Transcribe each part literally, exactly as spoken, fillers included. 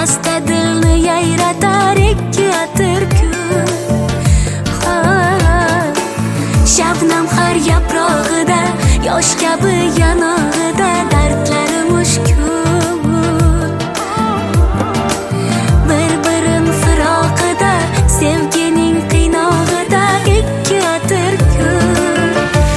asta dilni yayratar ikki atir kun. Shabnam har yaprog'ida, yosh kabi yanog'ida dardlarim mushkul. Bir-birin firoqida, sevgining qiynog'ida ikki atir kun.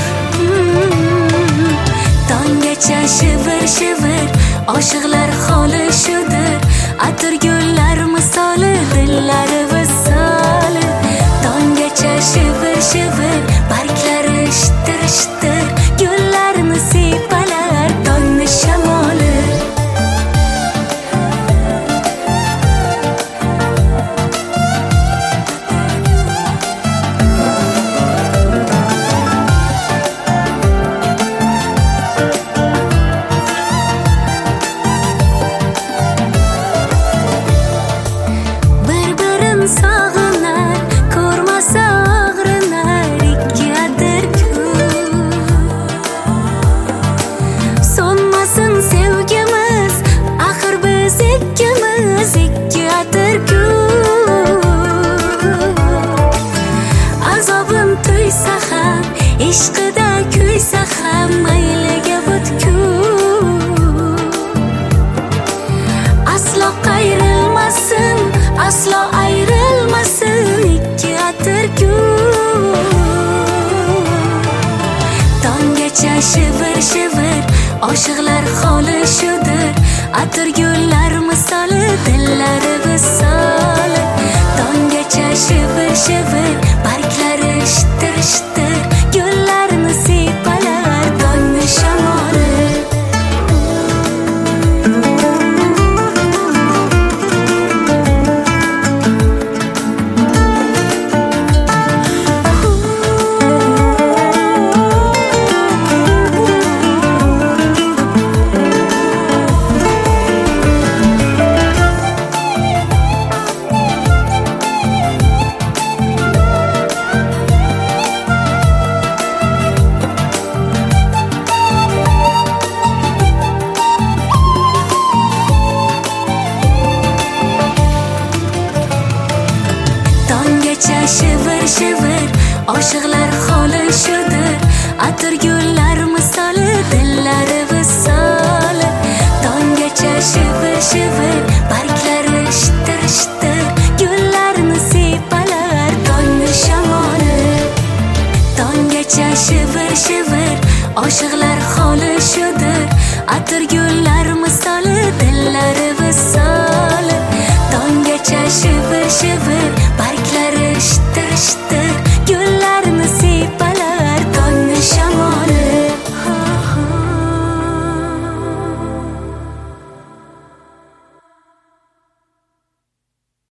Tonggacha shivir-shivir, oshiqlar holi shudir. Atir gullar misoli, dillari visoli. Tonggacha shivir-shivir, barglari shitir-shitir, gullarni siypalar tongni shamoli. Bir-birin sog'inar, ko'rmasa og'rinar ikki atir kun. So'nmasin sevgimiz, axir biz ikkimiz ikki atir kun. Azobim tuysa ham, ishqida kuysa ham mayliga butkul. Aslo qayrilmasin, aslo ayrilmasin ikki atir kun. Tonggacha shivir-shivir, oshiqlar holi shudir. Atir gullar misoli, dillari visoli. Tonggacha shivir-shivir, barglari shitir-shitir, gullarni siypalar tongni shamoli. Tonggacha shivir-shivir, oshiqlar holi shudir. Atir gullar misoli, dillari visoli. Tonggacha shivir-shivir, barglari shitir-shitir, gullarni siypalar tongni shamoli. Tonggacha shivir-shivir, oshiqlar holi shudir. Atir gullar misoli, dillari visoli. Tonggacha shivir-shivir, barglari shitir-shitir,